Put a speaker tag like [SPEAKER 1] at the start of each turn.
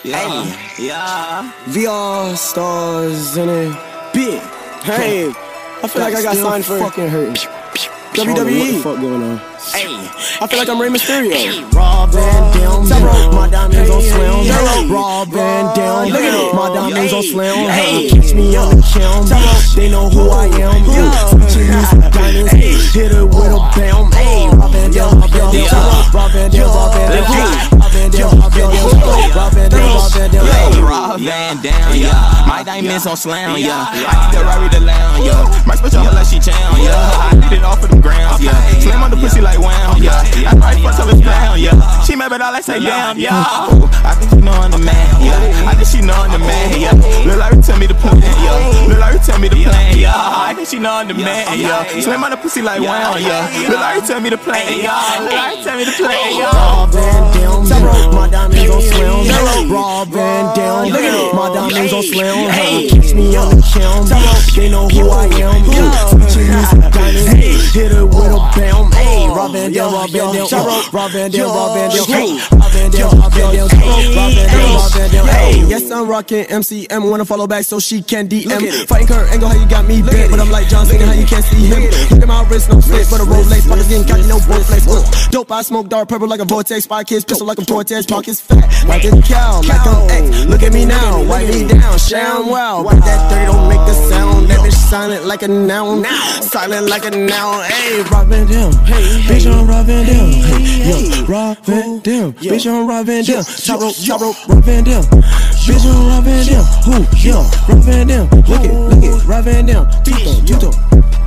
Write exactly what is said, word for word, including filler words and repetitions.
[SPEAKER 1] Yeah, yeah.
[SPEAKER 2] V R stars in it. Big. Hey, I feel like I got signed for fucking hurting. W W E. What the fuck going on?
[SPEAKER 1] Hey,
[SPEAKER 2] I feel like I'm Rey Mysterio.
[SPEAKER 1] Hey, Raw Van Dam,
[SPEAKER 2] my diamonds on slam. Raw Van Dam, my diamonds on slam.
[SPEAKER 1] Hey,
[SPEAKER 2] catch me on the cam. They know who I am. Switching these diamonds, hit it with a bam. Hey, Raw Van Dam, Raw Van Dam, Raw Van Dam, Raw Van Dam, Raw Van Dam, Raw Van Dam, Raw Van Dam, Raw Van Dam,
[SPEAKER 1] Raw Van Dam, yeah. My diamonds on slam, yeah. I need the Rari the lamb, yeah. My special her like she jam, yeah. I need it all for them grams, yeah. Slam on the pussy like wham, yeah. I might fuck till it's down, yeah. She mad but I like say damn, yeah. I think she know I'm the man, yeah. I think she know I'm the man, yeah. Lil' Larry tell me the plan, yeah. Lil' Larry tell me the plan, yeah. I think she know I'm the man, yeah. Slam on the pussy like wham, yeah. Lil' Larry tell me the plan, yeah. Lil' Larry tell me the plan, yeah.
[SPEAKER 2] Raw Van Dam, my diamonds on slam. Raw Van Dam, my diamonds on slam. Catch me on the cam, they know who I am. Switching these diamonds, hit it with a bam. Raw Van Dam, Raw Van Dam, Raw Van Dam, Raw Van Dam, Raw Van Dam, Raw Van Dam, Raw Van Dam, Raw Van Dam. Hey, yes I'm rocking M C M. Wanna follow back so she can D M. Fighting Kurt Angle, how you got me bent, but I'm like John Cena, how you can't see him. Look at my wrist, no slip for the Rolex. Pockets getting got no board flex. Dope, I smoke dark purple like a vortex. Five kids, pistol like a Cortez. Pockets fat like a cow, like I'm X. Look at me now, wipe me down, sham wow. But that dirty don't make a sound. That bitch silent like a noun, silent like a noun. Hey, Raw Van Dam, hey, bitch on Raw Van Dam, hey, yo, Raw Van Dam, bitch on Raw Van Dam, top rope, top rope, Raw Van Dam, bitch on Raw Van Dam, who, yo, Raw Van Dam, look it, look it, Raw Van Dam, Tuto, Tuto.